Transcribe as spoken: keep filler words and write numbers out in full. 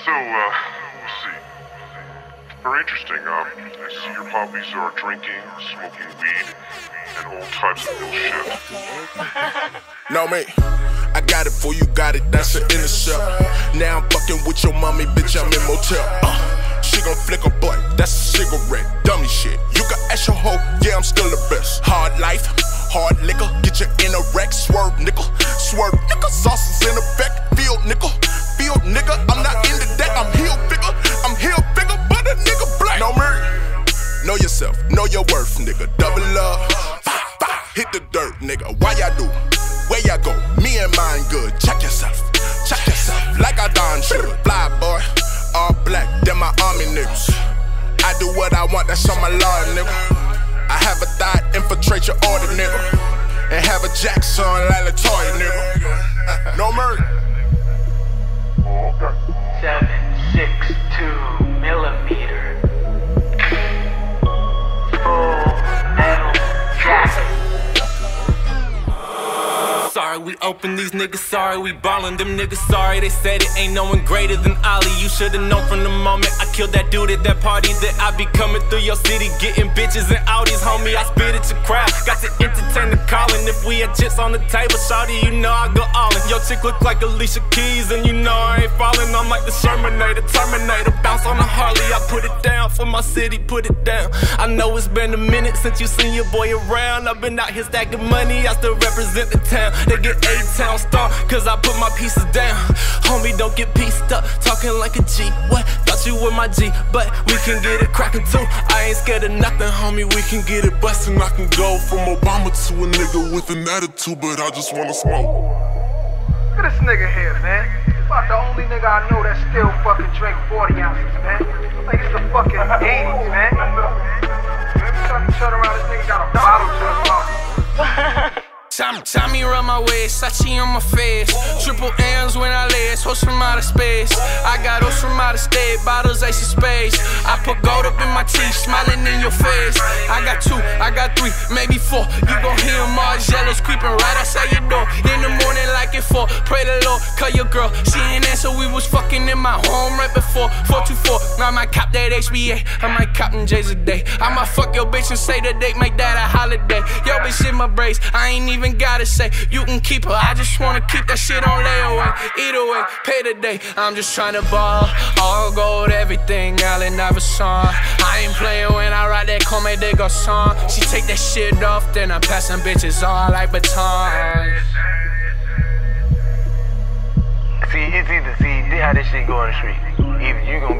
So, uh, let's see. Very interesting. Um, I see your hobbies are drinking, smoking weed, and all types of ill shit. No, man. I got it for you, got it, that's an intercept. Now I'm fucking with your mommy, bitch, I'm in motel. Uh, she gon' flick a butt, that's a cigarette, dummy shit. You can ask your hoe, yeah, I'm still the best. Hard life, hard liquor, get you in a wreck. Swerve, nickel, swerve, nickel, sauces in effect. Field, nickel, field, nigga, I'm not into that. I'm heel figure, I'm heel figure, but a nigga black. No me. Know yourself, know your worth, nigga. Double up, hit the dirt, nigga. Why y'all do? Where y'all go? Me and mine good. Check yourself, check yourself. Like I done should. Fly boy, all black, them my army niggas. I do what I want, that's on my law, nigga. I have a thought, infiltrate your order, nigga. And have a Jackson like Latoya, nigga. No murder. seven six two millimeter. Full metal jacket. Sorry, we open these niggas, sorry, we ballin' them niggas, sorry. They said it ain't no one greater than Ali. You should've known from the moment I killed that dude at that party that I be coming through your city, getting bitches and Audis, homie. I spit at your crowd, got to entertain the callin'. If we had chips on the table, shawty, you know I go all in. Your chick look like Alicia Keys, and you know I ain't fallin'. I'm like the Shermanator, Terminator, bounce on the Harley. I put it down for my city, put it down. I know it's been a minute since you seen your boy around. I've been out here stacking money, I still represent the town. They get A-Town star, cause I put my pieces down. Homie, don't get pieced up, talking like a G. What? Thought you were my G, but we can get it crackin' too. I ain't scared of nothing, homie, we can get it bustin'. I can go from Obama to a nigga with an attitude, but I just wanna smoke. Look at this nigga here, man. About the only nigga I know that still fucking drink forty ounces, man. Like it's the fucking eighties, man. Every time you turn around, this nigga got a bottle to his mouth. Tommy, Tommy run my waist, Sachi on my face. Triple M's when I lace, hoes from outer space. I got hoes from outer state, bottles ace of space. I put gold up in my teeth, smiling in your face. I got two, I got three, maybe four. You gon' hear them all jealous creeping right outside your door. In the morning like it four, pray the Lord, call your girl. She ain't answer, we was fucking in my home right before. four two four, I might cop that H B A, I might cop them J's a day. I might fuck your bitch and say the date, make that a holiday. Yo bitch in my braids, I ain't even gotta say you can keep her. I just wanna keep that shit on layaway. Either way, pay today. I'm just tryna ball. All gold, everything, Allen Iverson. I ain't playing when I ride that Comme des Garçons. She take that shit off, then I pass some bitches all like baton. See, it's either, see, this how this shit go on the street. Either you gon'